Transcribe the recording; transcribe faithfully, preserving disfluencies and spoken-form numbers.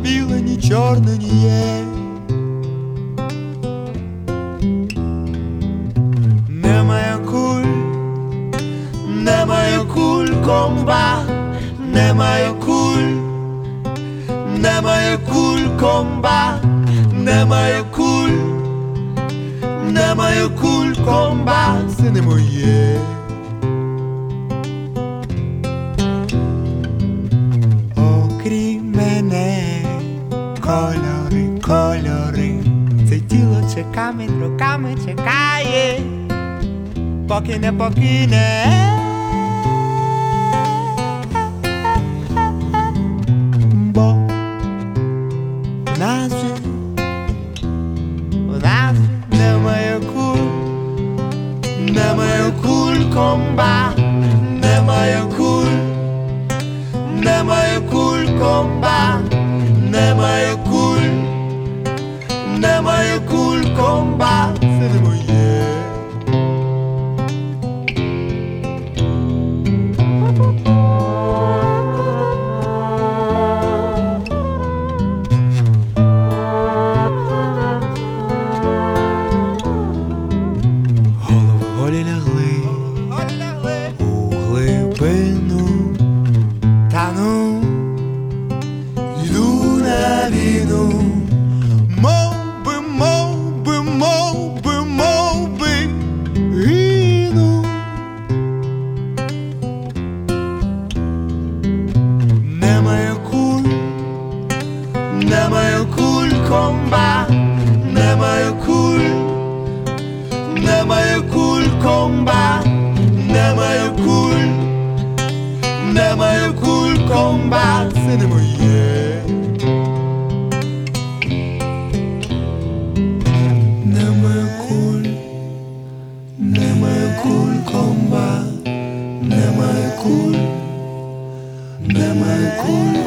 біле, ні чорне, ні є. Немає куль, немає куль, комбат, немає куль, немає куль, комбат, немає куль, немає куль, комбат, це не моє. Окрім мене, кольори, кольори, це тіло чеками, руками чекає, поки не покине. Бо в нас же, в нас же немає куль, немає куль, комбат, немає куль, немає куль, комбат, немає куль, немає куль, комбат, це не моє. Голови голі лягли у глибину, тану, йду на війну. Мовби, мовби, мовби, мовби, гину. Немає куль, немає куль, комбат, немає куль, немає куль, комбат, немає куль, немає куль, комбат, це не моє. Немає куль, немає куль, комбат, немає куль, немає куль.